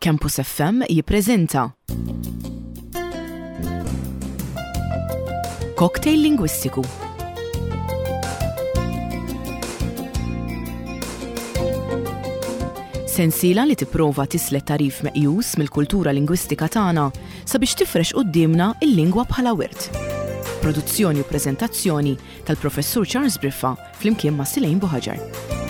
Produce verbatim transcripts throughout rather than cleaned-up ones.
Campus F M jippreżenta Cocktail Lingwistiku. Sensiela li tipprova tislet tarif meqjus mill-kultura lingwistika tagħna sabiex tifrex qudiemna il-lingwa bħala wirt. Produzzjoni u preżentazzjoni tal-Professur Charles Briffa flimkien ma' Silejn Buħaġar.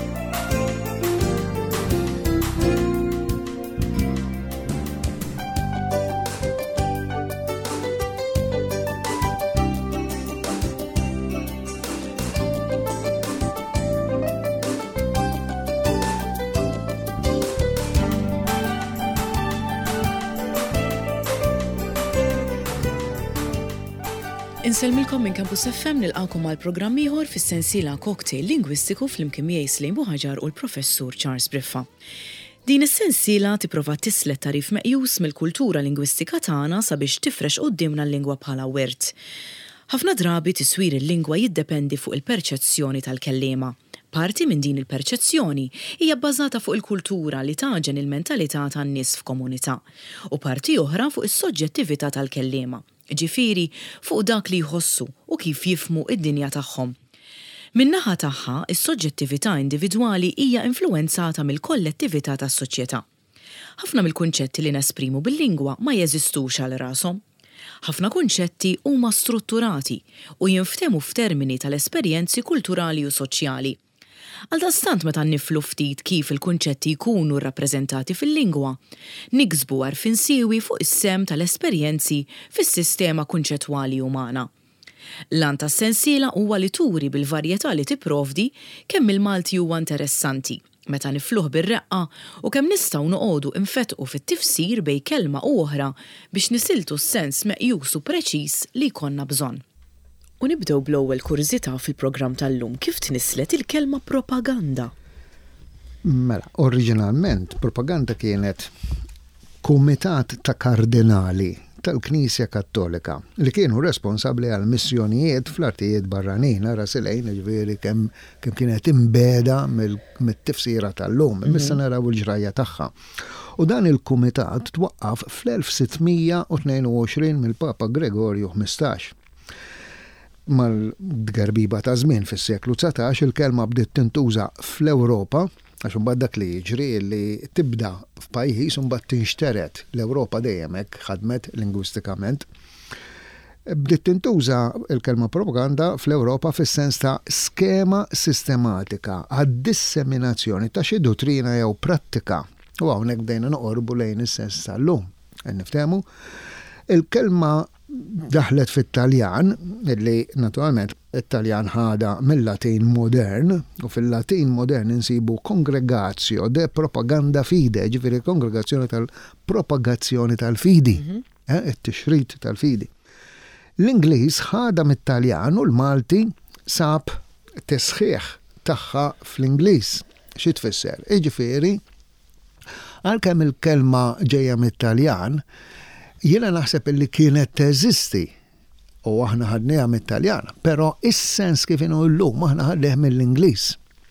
Inselmilkom minn Campus F M nilqawkom għal programm ieħor fis-sensiela Cocktail Lingwistiku flimkien miegħi Silejn Buħaġar u l-Professur Charles Briffa. Din is-sensiela tipprova tislet tarif meqjus mill-kultura lingwistika tagħna sabiex tifrex qudiemna l-lingwa bħala wirt. Ħafna drabi tiswir il-lingwa jiddependi fuq il-perċezzjoni tal-kelliema. Parti minn din il-perċezzjoni hija bbażata fuq il-kultura li taġen il-mentalità tan-nies f'komunità u parti oħra fuq is-soġġettività tal-kelliema. Ġifieri fuq dak li jħossu u kif jifhmu id-dinja tagħhom. Min-naħa tagħha, is-soġġettività individwali hija influwenzata mill-kollettività tas-soċjetà. Ħafna mill-kunċetti li nesprimu bil-lingwa ma jeżistux għal rashom. Ħafna kunċetti huma strutturati u jinftehmu f'termini tal-esperjenzi kulturali u soċjali. Għaldastant meta niflu ftit kif il-kunċetti jkunu rrappreżentati fil-lingwa, niksbu għarfien siewi fuq is-sem tal-esperjenzi fis-sistema kunċettwali umana. L-għan tas-sensiela huwa li turi bil-varjetà li tipprovdi kemm il-Malti huwa interessanti, meta nifluh bir-reqqa u kemm nistgħu noqogħdu infettqu fit-tifsir bejn kelma u oħra biex nisiltu s-sens meqjus u preċiż li jkollna bżonn. U nibdew bl-ewwel kurżità fil-programm tal-lum kif tnislet il-kelma propaganda. Mela, oriġinalment propaganda kienet kumitat ta' kardinali tal-Knisja Kattolika li kienu responsabbli għal missjonijiet fl-artijiet barranin, ara Silejn, ġifieri kemm kemm kienet imbeda mit-tifsira tal-lum, issa naraw il-ġrajja tagħha. U dan il-kumitat twaqqaf fl-elf sittmija u tnejn u għoxrin mill-Papa Gregorju ħmistax. Mal-garbiba ta' żmien fis-seklu tsatax il-kelma bdiet tintuża fl-Ewropa għax imbagħad dak li jiġri li tibda f'pajjiż u mbagħad tinxteret l-Ewropa dejjem hekk ħadmet lingwistikament. Bdiet tintuża il-kelma propaganda fl-Ewropa fis-sens ta' skema sistematika għad-disseminazzjoni ta' xi dottrina jew prattika. U hawnhekk bdejna noqorbu lejn is-sens tal-lum. Niftehmu il-kelma daħlet fit-Taljan, illi naturalment it-Taljan ħada mill-Latin modern, u fil-Latin modern insibu congregatio de propaganda fide, ġifieri kongregazzjoni tal-propagazzjoni tal-fidi, eh, it-tixrid tal-fidi. L-Ingliż ħada mit-Taljan u l-Malti sab tesħiħ tagħha fl-Ingliż. Xi tfisser? Jiġifieri għalkemm il-kelma ġejja mit-Taljan, jiena naħseb illi kienet teżisti u aħna ħadniha mit-Taljan, però is-sens kif inhu llum aħna ħaddeh mill-Ingliż.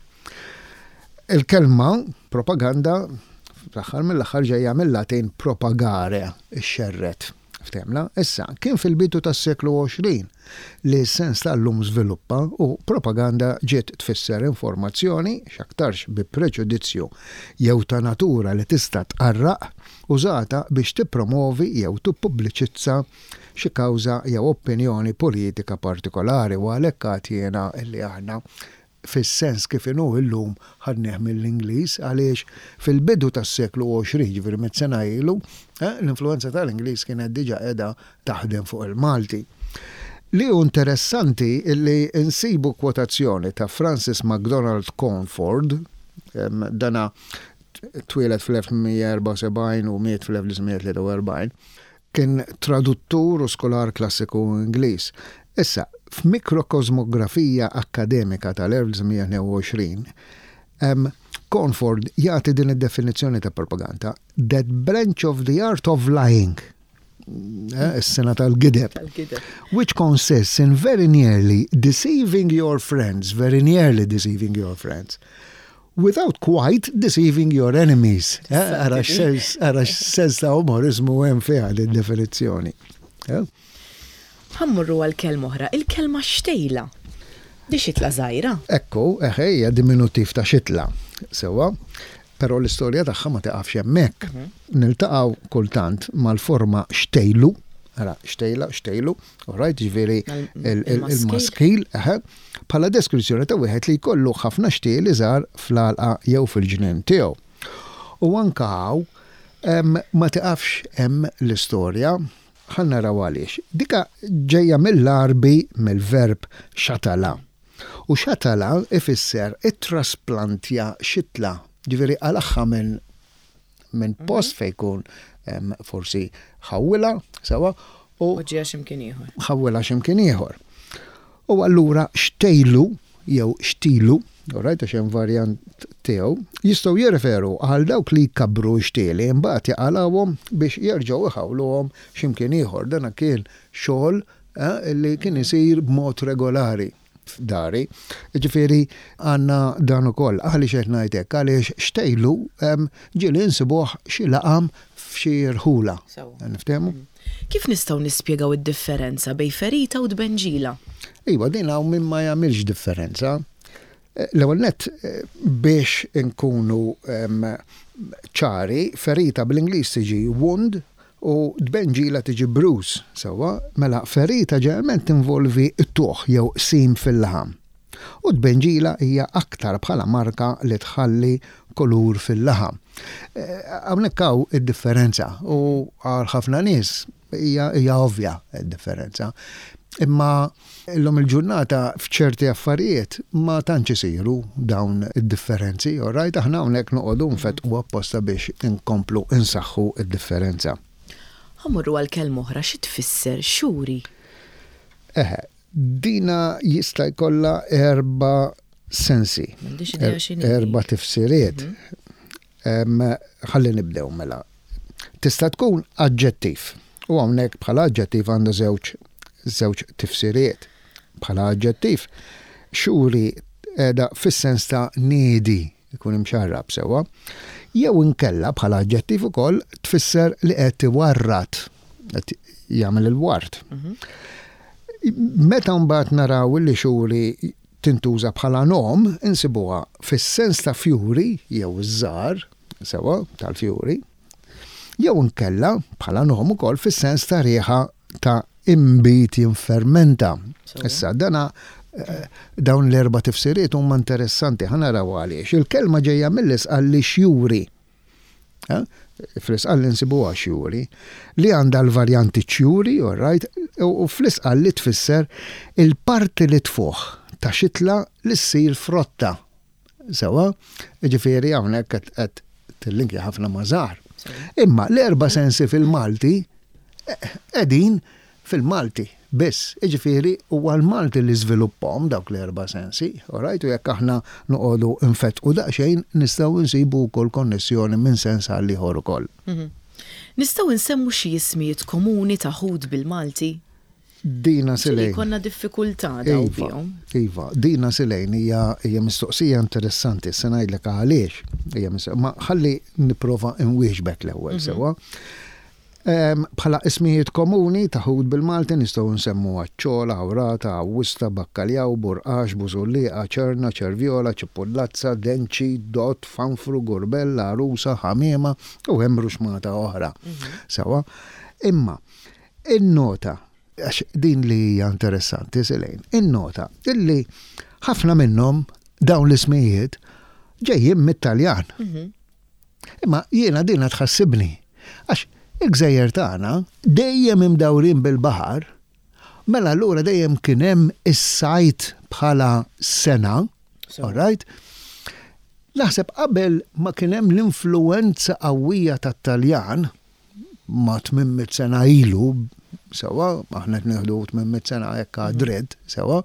Il-kelma propaganda fl-aħħar mill-aħħar ġejja mill-Latin propagare, ix-xerret. Ftemla, issa kien fil-bidu tas-seklu għoxrin li s-sens tal-lum żviluppa u propaganda ġiet tfisser informazzjoni x'aktarx bi preġudizzju jew ta' natura li tista' tqarraq użata biex tippromovi jew tippubbliċizza xi kawża jew opinjoni politika partikolari u għalhekk għad jiena li aħna fis-sens kif inhu llum ħadnieh mill-Ingliż għaliex fil-bidu tas-seklu għoxrin ġifieri mit sena ilu l-influenza tal-Ingliż kienet diġà qiegħda taħdem fuq il-Malti. Li hu interessanti illi insibu kwotazzjoni ta' Francis MacDonald Cornford, dana twieled fl-elf mija erba' u sebgħin u miet fl-elf mija tlieta u erbgħin, kien traduttur u skolar klassiku Ingliż. Issa, f'mikrokosmografija akkademika tal-elf mija tnejn u għoxrin, um, Cornford jagħti din id-definizzjoni ta' propaganda, that branch of the art of lying, eh, is-sena tal-gideb, which consists in very nearly deceiving your friends, very nearly deceiving your friends, without quite deceiving your enemies. Għara x-sens ta' umorizmu hemm fiha d-definizzjoni. Ħammurru għal-kelma oħra, il-kelma xtejla. Di xitla żgħira? Ekku, eħejja diminutiv ta' xitla. Sewa, però l-istorja tagħha ma taqafx hemmhekk. Niltaqgħu kultant mal-forma xtejlu, ara xtejla, xtejlu, orajt ġifieri il-maskil, eħe, bħala deskrizzjoni ta' wieħed li jkollu ħafna xtieli żgħar fl-għalqa jew fil-ġnien tiegħu. U anke hawn ma tiqafx hemm l-istorja, ħa naraw għaliex. Dika ġejja mill-Arbi mill-verb xatala. U xatala ifisser it-trasplantja xitla, ġifieri għalaħħa minn minn post fejn jkun forsi ħawwilha sewa u ġejja x'imkien ieħor. ħawwilha x'imkien ieħor. U allura xtejlu jew xtilu, orajt għax hemm varjant tiegħu, jistgħu jirreferu għal dawk li jkabbru xtieli imbagħad jaqalawhom biex jerġgħu iħawluhom x'imkien ieħor. Dan kien xogħol li kien isir b'mod regolari f'dari. Ġifieri għandna dan ukoll għaliex qed ngħid hekk għaliex xtejlu ġieli insibuh xi laqam f'xi rħula. Niftehmu? Kif nistgħu nispjegaw id-differenza bejn ferita u dbenġila? Iva, din hawn min ma jagħmilx differenza. L-ewwel nett biex inkunu ċari, ferita bl-Ingliż tiġi wound u dbenġila tiġi bruise. Sewwa, mela ferita ġeneralment tinvolvi t-tuħ jew sim fil-laħam. U dbenġila hija aktar bħala marka li tħalli kulur fil-laħam. Hawnhekk hawn id-differenza u għal ħafna nies hija ovvja id-differenza. Imma l-lum il-ġurnata f'ċerti affarijiet ma tantx isiru dawn id-differenzi, orajt aħna hawnhekk noqogħdu nfettqu apposta biex inkomplu insaħħu id-differenza. Ħammurru għal kelma oħra xi tfisser xuri? Eħe, dina jista' jkollha erba' sensi. Erba' tifsiriet. Ħalli nibdew mela. Tista' tkun aġġettiv. U hawnhekk bħala aġġettiv għandu żewġ żewġ tifsiriet. Bħala aġġettiv xuri qiegħda fis-sens ta' niedi ikun imxarrab sewwa. Jew inkella bħala aġġettiv ukoll tfisser li qed iwarrat, qed jagħmel il-wart. Meta mbagħad naraw li xuri tintuża bħala nom, insibuha fis-sens ta' fjuri jew iż-żgħar sewwa tal-fjuri. Jew inkella bħala nom ukoll fis-sens ta' rieħa ta' imbit jinfermenta. Issa dana dawn l-erba' tifsiriet huma interessanti ħanaraw għaliex. Il-kelma ġejja mill-isqal li xjuri. Fl-isqal li nsibuha xjuri li għandha l-varjanti xjuri, alright, u fl-isqal li tfisser il-parti li tfuħ ta' xitla li ssir frotta. Sewa, ġifieri hawnhekk qed tillinki ħafna mażar. Imma l-erba' sensi fil-Malti qegħdin fil-Malti biss, ġifieri huwa l-Malti li żviluppahom dawk l-erba' sensi, orajt, u jekk aħna noqogħdu nfettqu daqsxejn nistgħu nsibu wkoll konnessjoni minn sens għal ieħor ukoll. Nistgħu nsemmu xi ismijiet komuni ta' ħud bil-Malti? Dina Silejn. Konna diffikultà daw fihom. Iva, Dina Silejn hija hija mistoqsija interessanti, se ngħidlek għaliex. Hija ma ħalli nipprova nwieġbek l-ewwel sewwa. Bħala ismijiet komuni ta' ħud bil-Malti nistgħu nsemmu ċola, awrata, awwista, bakkaljaw, burqax, bużullieqa, ċerna, ċervjola, ċipullazza, denċi, dott, fanfru, gurbella, arusa, ħamiema u hemm ruxmata oħra. Sewa. Imma in-nota għax din li hija interessanti Silejn, in-nota illi ħafna minnhom dawn l-ismijiet ġejjin mit-Taljan. Imma jiena dina tħassibni għax il-Gżejjer tagħna dejjem imdawrin bil-baħar, mela allura dejjem kien hemm is-sajt bħala sena, alright? Naħseb qabel ma kien hemm l-influenza qawwija tat-Taljan ma tmimmit sena ilu, sewa, aħna qed nieħdu tmimmit sena hekk dritt, sewa.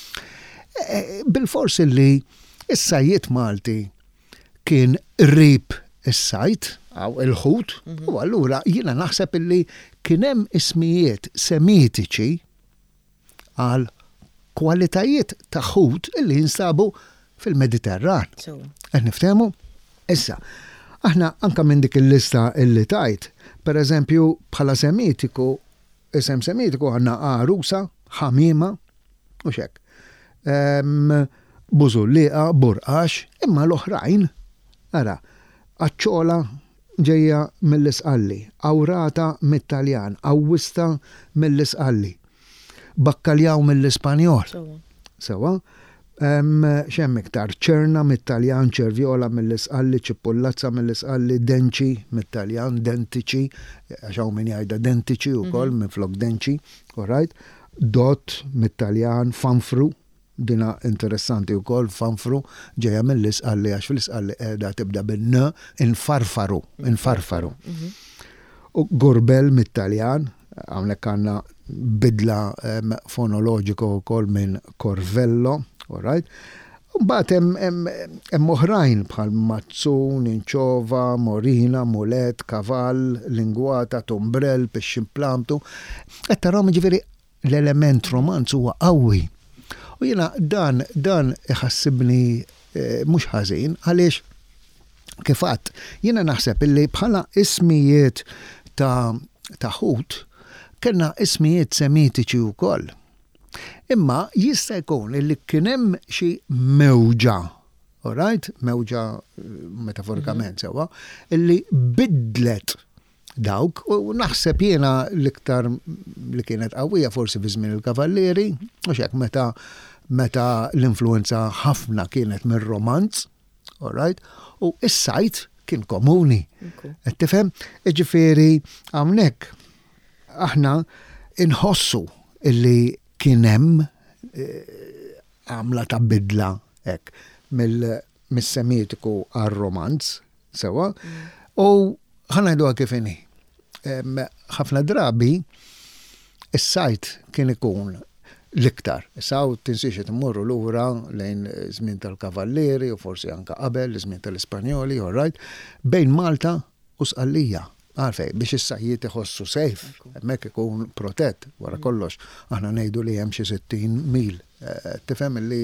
Bil-forsi li is-sajjiet Malti kien rib is-sajt għaw il-ħut, u allura jiena naħseb illi kien hemm ismijiet semitiċi għal kwalitajiet ta' ħut illi jinstabu fil-Mediterran. So. Qed niftehmu? Issa, aħna anka minn dik il-lista illi tajt, per eżempju bħala semitiku, isem semitiku għandna għarusa, ħamiema, u xek. Um, Bużulliqa, burqax, imma l-oħrajn, ara, aċċola ġejja mill-isqalli, awrata mit-Taljan, awwista mill-isqalli, bakkaljaw mill-Ispanjol. Sewa, um, xem iktar, ċerna mit-Taljan, ċervjola mill-isqalli, ċipullazza mill-isqalli, denċi mit-Taljan, dentiċi, għaxaw minn jgħida dentiċi u koll, minn flok denċi, all right? Dot mit-Taljan, fanfru, dina interessanti u koll, fanfru, ġeja mill-isqalli, għax fil-isqalli edha tibda bin-n, infarfaru, infarfaru. U gurbel mit-Taljan, għamlek għanna bidla um, fonoloġiku u koll minn corvello, all right? Mbagħad hemm oħrajn bħal mazzun, inċova, morina, mulet, kavall, lingwata, tombrell, pixximplamtu. Qed tarahom ġifieri l-element romanz huwa qawwi. U jiena dan dan iħassibni eh, mhux ħażin għaliex kif għadd jiena naħseb illi bħala ismijiet ta' ta' ħut kellna ismijiet semitiċi wkoll. Imma jista' jkun illi kien hemm xi mewġa, all right? Mewġa metaforikament sewa, illi bidlet dawk u naħseb jiena l-iktar li kienet qawwija forsi fi żmien il-kavallieri, u xek meta meta l-influenza ħafna kienet mir-romanz, all right? U is-sajt kien komuni. Qed tifhem? Jiġifieri hawnhekk aħna inħossu illi kien hemm għamla ta' bidla hekk mill-semitiku għar-romanz sewa u ħanajduha kif inhi. Ħafna drabi is-sajt kien ikun l-iktar. Saw tinsiex qed immorru lura lejn żmien tal-kavallieri u forsi anke qabel żmien tal-Ispanjoli, all right, bejn Malta u Sqallija. Għalfej, biex is-sajjiet iħossu sejf, hemmhekk ikun protett wara kollox. Aħna ngħidu li hemm xi sittin mil. Tifhem li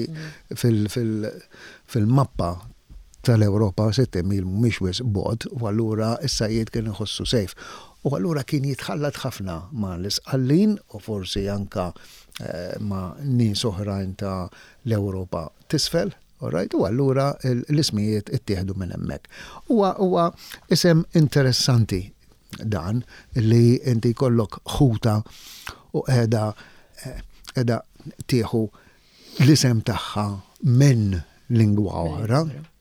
fil-mappa tal-Ewropa sittin mil mhumiex wis bod, u allura is-sajjiet kien iħossu sejf. U allura kien jitħallat ħafna ma' l-isqallin u forsi anka ma' nies oħrajn ta' l-Ewropa tisfel, all right? U allura l-ismijiet ittieħdu minn hemmhekk. Huwa huwa isem interessanti dan li inti jkollok ħuta u qiegħda qiegħda tieħu l-isem tagħha minn lingwa oħra.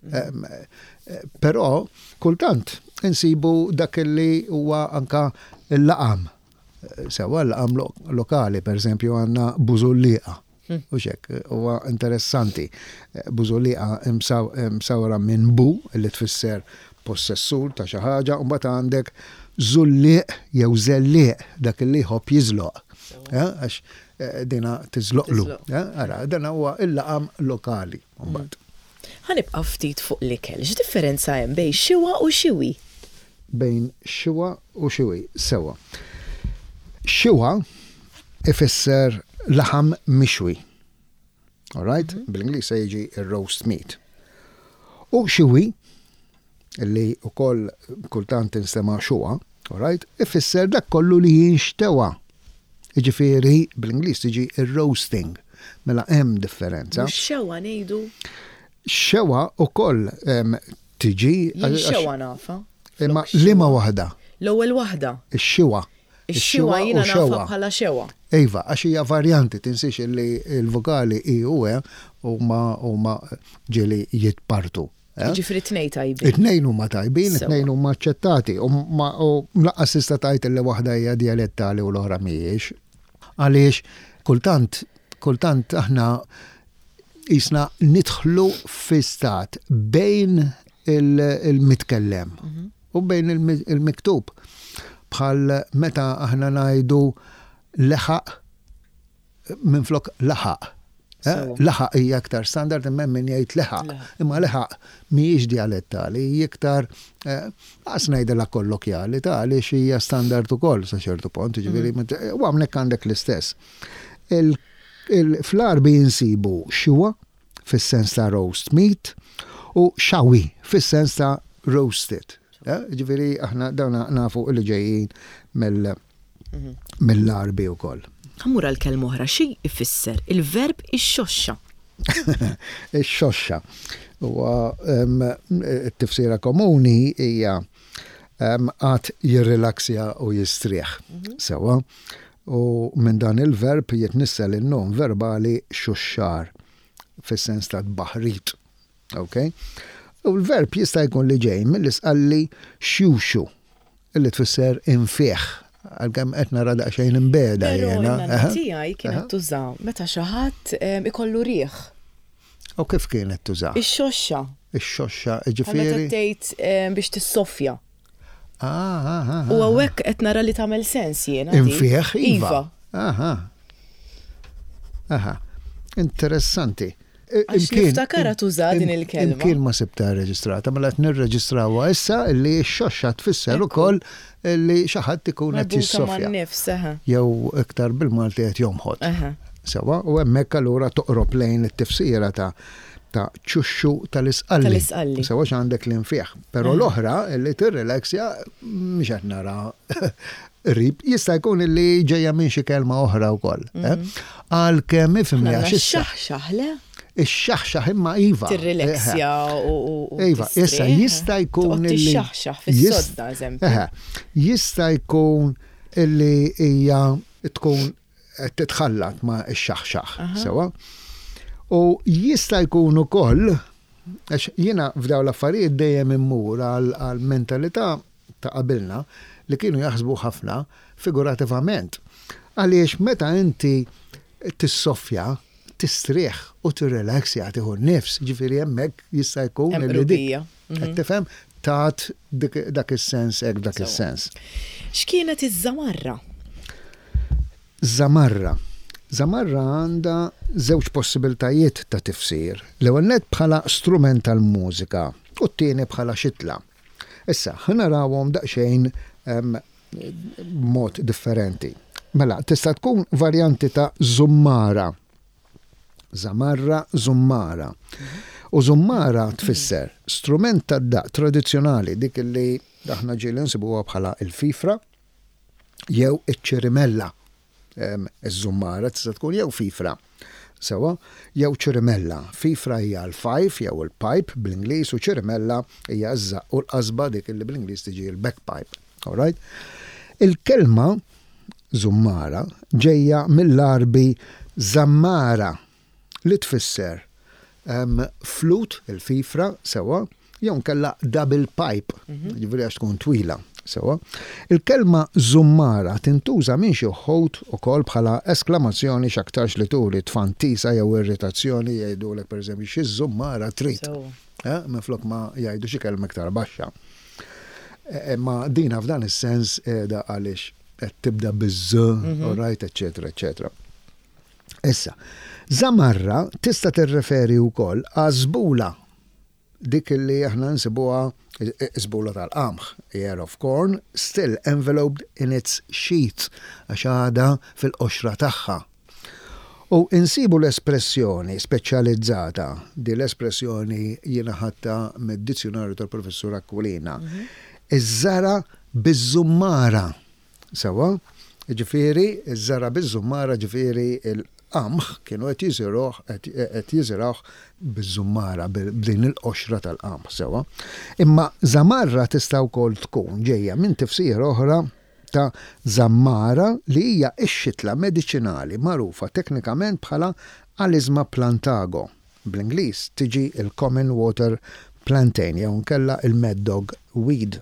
Però kultant insibu dak li huwa anka l-laqam. Sewa l-laqam lokali, per esempio għandna Bużulliqa. U xek, huwa interessanti. Bużulliqa msawra minn bu, li tfisser possessur ta' xi ħaġa, u mbagħad għandek żulliq jew żelliq dak li jħobb jiżloq. Għax dina tiżloqlu. Ara, dan huwa il-laqam lokali. Ħanibqa' ftit fuq l-ikel. X'differenza hemm bejn xiwa u xiwi? Bejn xiwa u xiwi, sewa. Xiwa ifisser laħam mixwi. All right? Mm-hmm. Bil-Ingliż se jiġi roast meat. U xiwi, li ukoll kultant instema' xuwa, all right? Ifisser dak kollu li jinxtewa. Jiġifieri bil-Ingliż tiġi roasting. Mela hemm differenza. Xewa ngħidu? Xewa ukoll tiġi. Xewa nafa. Imma liema waħda. L-ewwel waħda. Ix-xiwa. Ix-xiwa jiena nafa bħala xewa. Ejva, għax hija varjanti tinsiex li l-vokali i u e huma huma ġieli jitpartu. Ġifri tnejn tajbin. It-tnejn huma tajbin, it-tnejn huma aċċettati u mlaqqas tista' tgħid li waħda hija dialettali u l-oħra mhijiex. Għaliex kultant kultant aħna isna nidħlu fi stat bejn il-mitkellem u bejn il-miktub. Bħal meta aħna ngħidu leħaq minn flok laħaq. Laħaq hija aktar standard imma min jgħid leħaq. Imma leħaq mhijiex dialettali, iktar qas ngħidilha kollokjali ta' għaliex hija standard ukoll sa ċertu punt, ġifieri u hawnhekk għandek l-istess. Fl-Arbi jinsibu xiwa, fis-sens ta' roast meat u xawi fis-sens ta' roasted. Ġifieri aħna dawna nafu li ġejjin mill-arbi wkoll. Ħammur għal-kelma oħra xi jfisser il-verb ix-xoxxa. Ix-xoxxa. Huwa t-tifsira komuni hija għad jirrilaksja u jistrieħ. Sewa. U minn dan il-verb jitnissel il-nom verbali xuxxar fis-sens ta' baħrit. Okay? U l-verb jista' jkun li ġej mill-isqalli xjuxu illi tfisser infieħ għalkemm qed nara daqsxejn imbeda jiena. Però tiegħi kienet tużaw meta xi ħadd ikolllu rieħ. U kif kienet tużaw? Ix-xoxxa. Ix-xoxxa, Meta ġifieri. tgħid biex tissoffja. Ah, ah, ah. U għawek qed nara li tagħmel sens jiena. Infieħ, Iva. Aha. Aha. Interessanti. Għax niftakara tuża din il-kelma. Imkien ma sibta reġistrata, ma qed nirreġistrawha issa li x-xoxxa tfisser ukoll li xi ħadd ikun qed jissofja. nifs, aha. Jew iktar bil-Malti qed jomħod. Sewa, u hemmhekk allura toqrob lejn it-tifsira ta' ta' ċuxxu tal-isqalli. Tal-isqalli. Sewa għandek l-infieħ. Però l-oħra li tirrelaxja mhix qed nara rib, jista' jkun li ġejja minn xi kelma oħra wkoll. Għalkemm ifhimni għax Ix-xaħxaħ le? Ix-xaħxaħ imma iva. Tirrilaksja u Iva, issa jista' jkun illi tixxaħxaħ fis-sodda eżempju. Jista' jkun illi hija tkun titħallat ma' x-xaħxaħ. Sewa. U jista' jkun ukoll għax jiena f'daw l-affarijiet dejjem immur għal-mentalità ta' qabilna li kienu jaħsbu ħafna figurativament. Għaliex meta inti tissoffja, tistrieħ u tirrelaksja tieħu nnifs, ġifieri hemmhekk jista' jkun li dik. Qed tifhem tat dak is-sens hekk dak is-sens. X'kienet iż-żamarra? Żamarra. Żamarra għandha żewġ possibiltajiet ta' tifsir. L-ewwel nett bħala strument tal-mużika u t-tieni bħala xitla. Issa, ħnarawhom daqsxejn mod differenti. Mela, tista' tkun varjanti ta' zummara. Zamarra, zummara. U zummara tfisser strument tad-daq tradizzjonali dik li aħna ġieli nsibuha bħala il-fifra jew iċ-ċirimella. Iż-żummara tista' tkun jew fifra. Sewa, jew ċirimella. Fifra hija l-fife jew il-pipe bl-Ingliż u ċirimella hija ż-żaq u l-qasba dik li bl-Ingliż tiġi l-backpipe. All right? Il-kelma żummara ġejja mill-arbi zammara li tfisser flut il-fifra sewa jew nkella double pipe. Ġifieri għax tkun twila. Sewa. Il-kelma zummara tintuża minn xi wħud ukoll bħala esklamazzjoni x'aktarx li turi tfantisa jew irritazzjoni jgħidulek pereżempju xi żummara trid. Minflok ma jgħidu xi kelma iktar baxxa. Ma dina f'dan is-sens qiegħda għaliex qed tibda biż-z, all right, eċetera, eċetera. Issa, zamarra tista' tirreferi wkoll għażbula dik li aħna nsibuha żbula tal-qamħ, ear of corn, still enveloped in its sheath, għax għada fil-qoxra tagħha. U insibu l-espressjoni speċjalizzata, di l-espressjoni jiena ħadta mid-dizzjonarju tal-professur Aquilina, iż-żara biż-żummara. Sewa, ġifieri, iż-żara biż-żummara ġifieri il-qamħ kienu qed jiżiruh qed jiżirawh biż-żummara b'din il-qoxra tal-qamħ sewa. Imma zamarra tista' wkoll tkun ġejja minn tifsir oħra ta' zammara li hija x-xitla mediċinali magħrufa teknikament bħala Alisma plantago. Bl-Ingliż tiġi il-Common Water Plantain jew nkella il-Mad Dog Weed.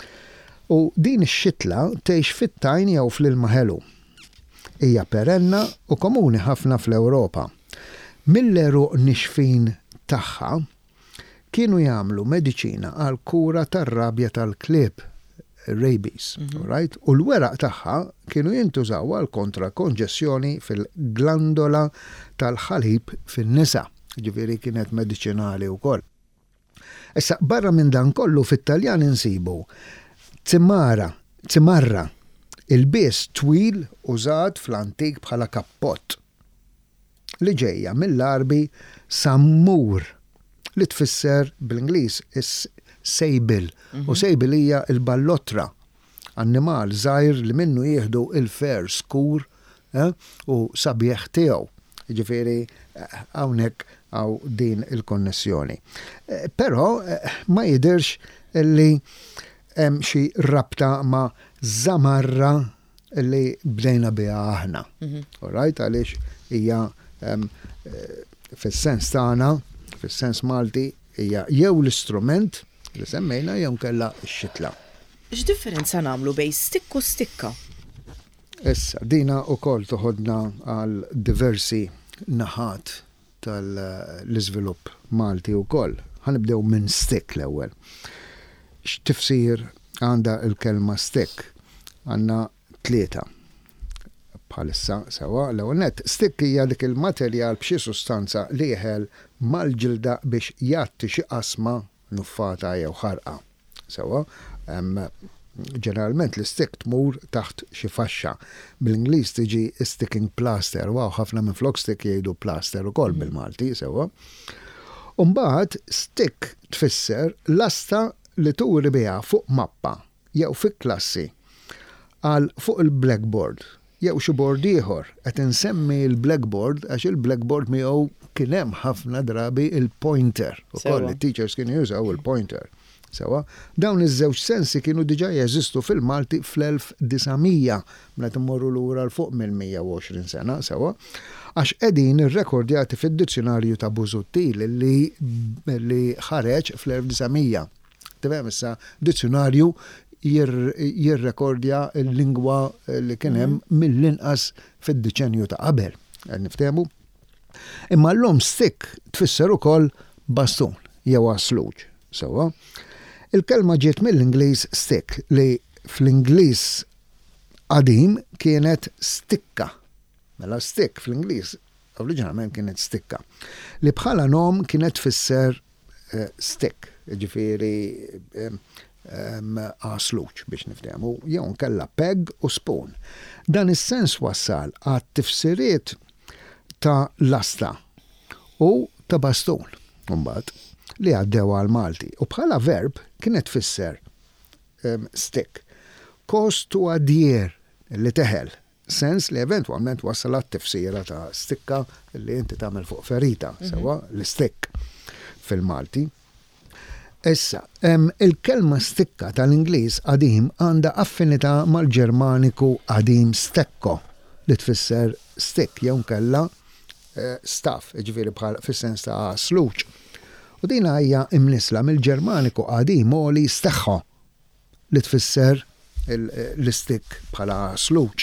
U din ix-xitla tgħix fit-tajn jew fl-ilma ħelu. Hija perenna u komuni ħafna fl-Ewropa. Mill-eruq nixfin tagħha kienu jagħmlu mediċina għal kura tar-rabja tal-klieb, rabies, right? U l-weraq tagħha kienu jintużaw għal kontra konġessjoni fil-glandola tal-ħalib fin-nisa, ġifieri kienet mediċinali wkoll. Issa barra minn dan kollu fit-Taljan insibu Zimmara, zimarra, il-bies twil użat fl-antik bħala kappott. li ġejja mill-Arbi sammur li tfisser bl-Ingliż is-sejbil u sejbil hija l-ballottra, annimal żgħir li minnu jieħdu il-fer skur eh, u sabieħ tiegħu. Ġifieri hawnhekk għaw din il-konnessjoni. Eh, però eh, ma jidirx li hemm xi rabta ma' zamarra li bdejna biha aħna. All right, għaliex hija um, fis-sens tagħna, fis-sens Malti, hija jew l-istrument li semmejna jew kellha x-xitla. X'differenza nagħmlu bejn stikk u stikka? Issa, dina wkoll toħodna għal diversi naħat tal-iżvilupp Malti wkoll. Ħanibdew minn stick l-ewwel. X'tifsir għandha l-kelma stick? Għandna tlieta. Bħalissa sewa l-ewwel nett, stick hija dik il-materjal b'xi sustanza li jeħel mal-ġilda biex jagħti xi qasma nuffata jew ħarqa. Sewa, ġeneralment l-stick tmur taħt xi faxxa. Bl-Ingliż tiġi sticking plaster, wow, ħafna minn flok stick jgħidu plaster ukoll bil-Malti, sewa. U mbagħad stick tfisser l-asta li turi biha fuq mappa jew fi klassi għal fuq il-blackboard jew xi bord ieħor qed insemmi l-blackboard għax il-blackboard miegħu kien hemm ħafna drabi il-pointer ukoll it-teachers kienu jużaw il-pointer. Sewa, dawn iż-żewġ sensi kienu diġà jeżistu fil-Malti fl-elf disamija meta immorru lura l fuq minn mija u għoxrin sena, sewa, għax qegħdin irrekordjati fid-dizzjonarju ta' Busuttil li li ħareġ fl-elf disamija. Tifhem issa dizzjonarju jirrekordja l-lingwa li kien hemm mill-inqas fid-deċenju ta' qabel. Niftehmu? Imma l-lum stick tfisser ukoll bastun jew għasluġ. Sewa, il-kelma ġiet mill-Ingliż stick li fl-Ingliż qadim kienet stikka. Mela stick fl-Ingliż oriġinalment kienet stikka. Li bħala nom kienet tfisser uh, stick, ġifieri għasluġ um, biex niftehmu, jew nkella peg u spoon. Dan is-sens wassal għat tifsiriet ta' lasta u ta' bastun. Mbagħad li għaddew għal Malti. U bħala verb kienet tfisser um, stick. Cause to adhere li teħel. Sens li eventwalment wassalat tifsira ta' stikka li inti tagħmel fuq ferita, mm-hmm. sewa l-stick fil-Malti. Issa, um, il-kelma stikka tal-Ingliż qadim għandha affinità mal-Ġermaniku qadim stekko li tfisser stick jew kella uh, staff, ġifieri bħal fis-sens ta' sluġ. U din hija imnisla mill-Ġermaniku qadim li steħħo li tfisser l-stick bħala sluġ.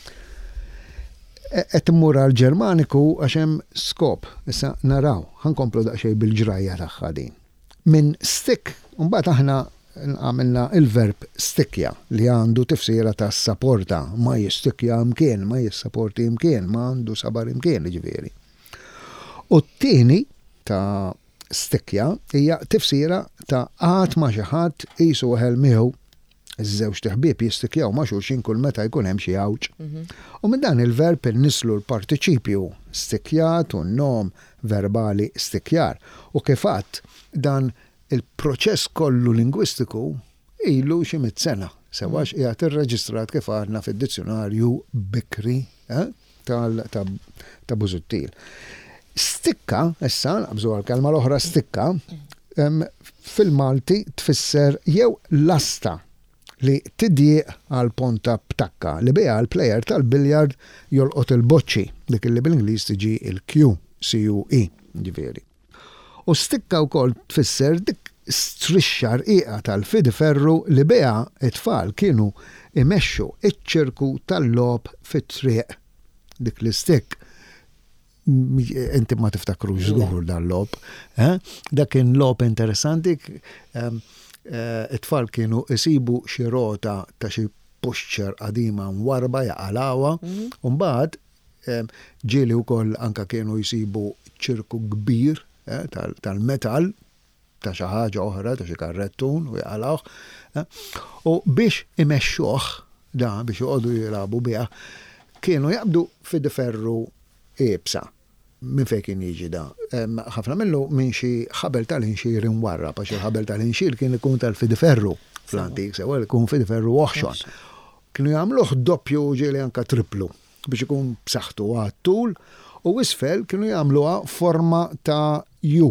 Qed immur għall-Ġermaniku għax hemm skop, issa naraw, ħankomplu daqsxejn bil-ġrajja tagħha din. Min stick, mbagħad aħna għamilna il-verb stickja li għandu tifsira ta' sapporta, ma jistikja imkien, ma jissapporti imkien, ma għandu sabar imkien ġifieri. U t-tieni ta' stickja hija tifsira ta' għad ma' xi ħadd qisu weħel miegħu iż-żewġ teħbieb jistikjaw ma' xulxin kull meta jkun hemm xi għawġ. U minn dan il-verb innislu l-partiċipju stikkjat u n-nom verbali stikkjar. U kif għadd dan il-proċess kollu lingwistiku ilu xi mit sena. Sewax qiegħed irreġistrat kif għadna fid-dizzjonarju bikri eh, tal ta' ta' Busuttil. Stikka, issa, naqbżu għal-kelma l-oħra stikka, fil-Malti tfisser jew lasta li tidjieq għal ponta ptakka li biha l-plejer tal-biljard jolqot il-boċċi, dik li bil-Ingliż tiġi il-Q, C U E, ġifieri. U stikka wkoll tfisser dik strixxa rqiqa tal-fidiferru li biha it-tfal kienu imexxu iċ-ċirku tal-lob fit-triq dik l-istikk. Inti ma tiftakrux żgur dal-lob. Dak kien lob interessanti, it-tfal kienu isibu xi rota ta' xi puxċer qadima mwarba jaqalawha, u mbagħad ġieli wkoll anke kienu jsibu ċirku kbir tal-metal ta' xi ħaġa oħra, ta' xi karrettun u jaqalawh. U biex imexxuh da biex joqogħdu jilagħbu biha kienu jaqbdu fidiferru iebsa minn fejn kien jiġi da. Ħafna minnu minn xi ħabel tal-inxir imwarra, għax il-ħabel tal-inxir kien ikun tal-fidiferru fl-antik, sewa ikun fidiferru oħxon. Kienu jagħmluh doppju ġieli anka triplu biex ikun b'saħħtu għat-tul u isfel kienu jagħmluha forma ta' U.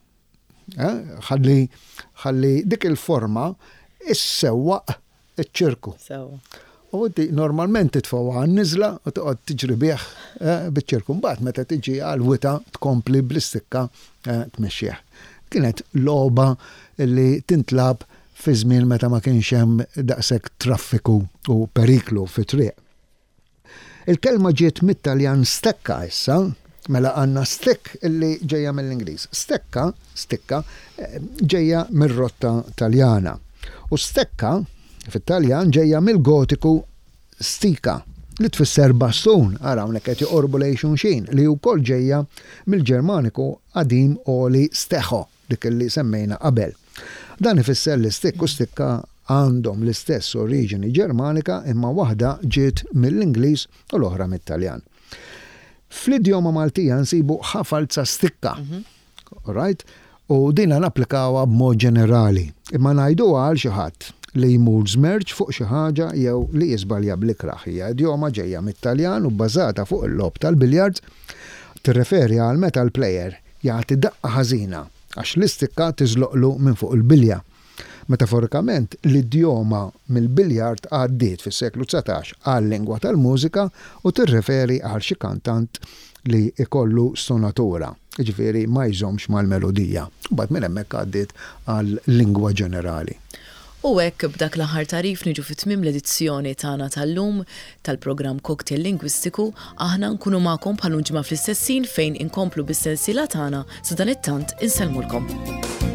Ħalli ħalli dik il-forma issewwaq iċ-ċirku. U normalment titfawha għan-niżla u toqgħod tiġri bih biċ-ċirku. Mbagħad meta tiġi għal-wita tkompli bl-istikka tmexxih. Kienet logħba li tintlab fi żmien meta ma kienx hemm daqshekk traffiku u periklu fit-triq. Il-kelma ġiet mit-Taljan stekka issa, mela għandna stick illi ġejja mill-Ingliż. Stekka, stikka, ġejja mir-rotta Taljana. U stekka fit-Taljan ġejja mill-Gotiku stika li tfisser bastun, ara hawnhekk qed joqorbu lejn xulxin li wkoll ġejja mill-Ġermaniku qadim oli steħo dik li semmejna qabel. Dan ifisser li stikk u stikka għandhom l-istess oriġini Ġermanika imma waħda ġiet mill-Ingliż u l-oħra mit-Taljan. Fl-idjoma Maltija nsibu ħafalza stikka. Alright? U dina napplikawha b'mod ġenerali. Imma ngħiduha għal xi ħadd li jmur żmerġ fuq xi ħaġa jew li jiżbalja bl-ikraħ. Hija idjoma ġejja mit-Taljan u bbażata fuq il-lob tal-biljards tirreferi għal metal player jagħti daqqa ħażina għax l-istikka tiżloqlu minn fuq il-bilja. Metaforikament l-idjoma mill-biljard għaddiet fis-seklu tsatax għal-lingwa tal-mużika u tirreferi għal xi kantant li ikollu stonatura, ġifieri ma jżommx mal-melodija. Bad minn hemmhekk għaddiet għal-lingwa ġenerali. U hekk b'dak l-aħħar tarif niġu fit-tmiem l-edizzjoni tagħna tal-lum tal-programm Cocktail Lingwistiku, aħna nkunu magħkom bħal ġimgħa fl-istessin fejn inkomplu bis-sensiela tagħna sa dan it-tant insellmulkom.